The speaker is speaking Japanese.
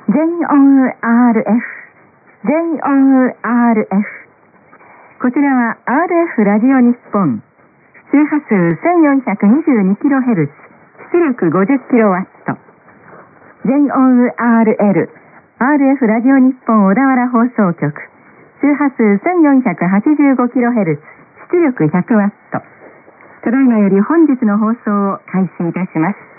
JORF JORF こちらは RF ラジオ日本周波数 1422kHz 出力 50kW JORL RF ラジオ日本小田原放送局周波数 1485kHz 出力 100W ただいまより本日の放送を開始いたします。